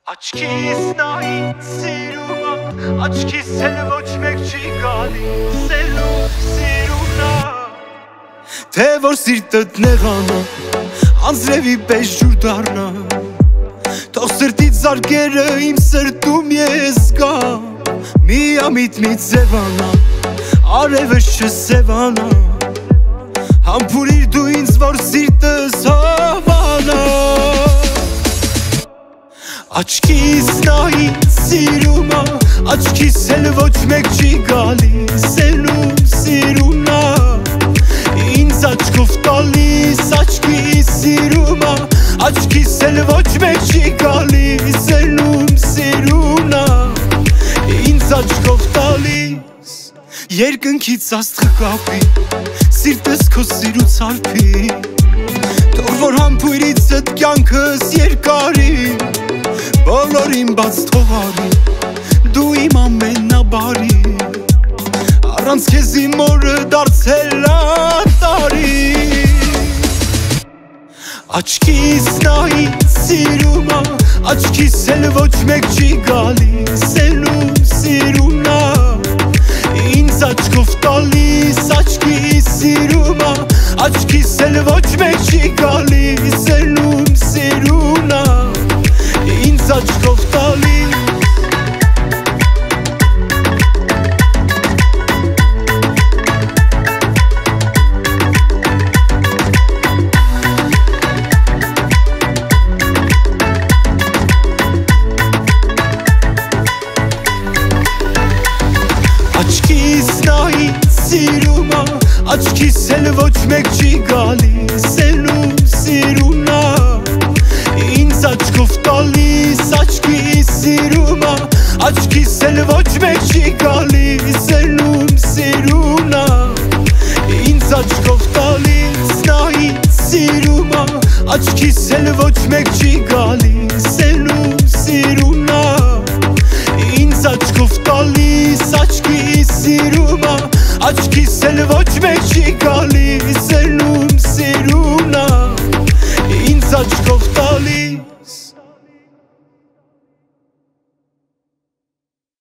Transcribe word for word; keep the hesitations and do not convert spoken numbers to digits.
Աչքիս նայից սիրումա, աչքիս էլ ոչ մեկ չի գալիս, սելում սիրումնա Թե որ սիրտըտ նեղանա, անձրևի պես ջուր դառնա Թող սրտից զարկերը իմ սրտում ես գա Միամիտ մի ձևանա, արևս չսևանա Համբուրիր դու ինձ, որ սիրտս հավանա Աչքիս նայից սիրումա, աչքիս էլ ոչ մեկ չի գալիս, սելում սիրումնա Ինձ աչքով տալիս, աչքիս սիրումա, աչքիս էլ ոչ մեկ չի գալիս, սելում սիրումնա Ինձ աչքով տալիս, երկնքից աստղը կապի, սիրտս քո սիրուց արփի Թող որ համբույրիցդ կյանքս երկարի Բոլորին բաց թողարի, դու իմ ամենաբարի Առանց քեզ իմ օրը դարձել անտարի Աչքիս նայից սիրումա, աչքիս էլ ոչ մեկ չի գալիս, սելում սիրումնա Ինձ աչքով տալիս, աչքիս սիրումա, աչքիս էլ ոչ մեկ չի գալիս, սելում սիրումնա Ինձ աչքով տալիս Աչքիս նայից սիրումա, աչքիս էլ ոչ մեկ չի գալիս, սելում սիրումնա Ինձ աչքով տալիս, աչքիս սիրումա, աչքիս էլ ոչ մեկ չի գալիս, սելում սիրումնա Ինձ աչքով տալիս, նայից սիրումա, աչքիս էլ ոչ մեկ